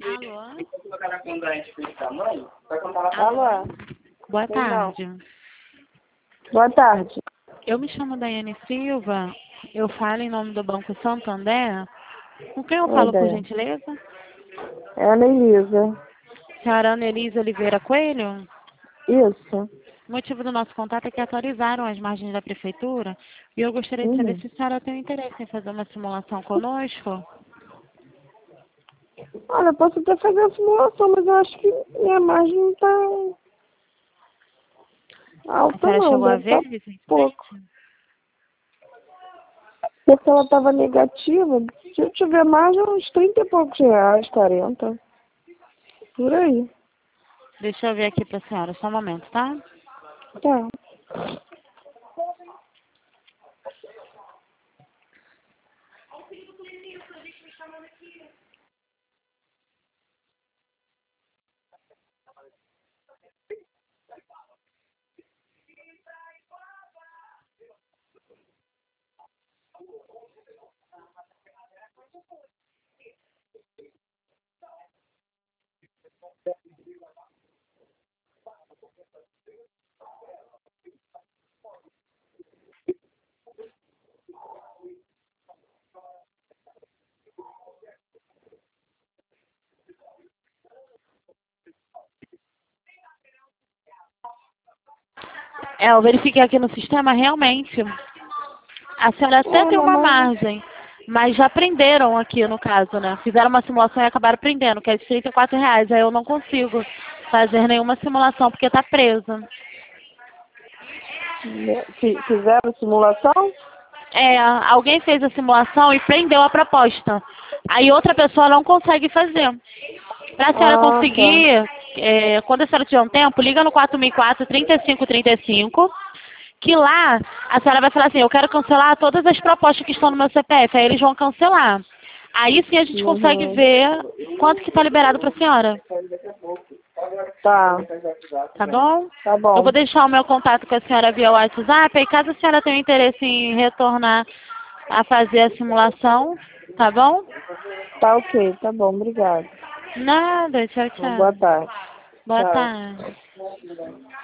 Alô? Alô? Boa Pois não. tarde. Boa tarde. Eu me chamo Daiane Silva. Eu falo em nome do Banco Santander. Com quem eu Oi, falo, por Daiane. gentileza? É a Ana Elisa. Senhora Ana Elisa Oliveira Coelho? Isso. O motivo do nosso contato é que atualizaram as margens da prefeitura e eu gostaria de saber Uhum. se a senhora tem interesse em fazer uma simulação conosco. Olha, eu posso até fazer a simulação, mas eu acho que minha margem não tá A alta senhora não, chegou a deve ver estar pouco. recentemente? Porque ela estava negativa, se eu tiver margem, uns 30 e poucos reais, 40. Por aí. Deixa eu ver aqui para a senhora, só um momento, tá? Tá. Eu verifiquei aqui no sistema, realmente. A senhora até É, tem uma mamãe. margem, mas já prenderam aqui no caso, né? Fizeram uma simulação e acabaram prendendo, que é de R$ 34. Aí eu não consigo fazer nenhuma simulação porque está presa. Fizeram simulação? É, alguém fez a simulação e prendeu a proposta. Aí outra pessoa não consegue fazer. Para a senhora Ah, tá. conseguir, quando a senhora tiver um tempo, liga no 4004 3535, que lá a senhora vai falar assim, eu quero cancelar todas as propostas que estão no meu CPF. Aí eles vão cancelar. Aí sim a gente consegue Uhum. ver quanto que está liberado para a senhora. Tá. Tá bom? Tá Eu vou bom. deixar o meu contato com a senhora via WhatsApp. E caso a senhora tenha interesse em retornar a fazer a simulação, tá bom? Tá ok, tá bom, obrigada. Nada, tchau, Uma boa tchau. tarde. Boa Tchau. tarde.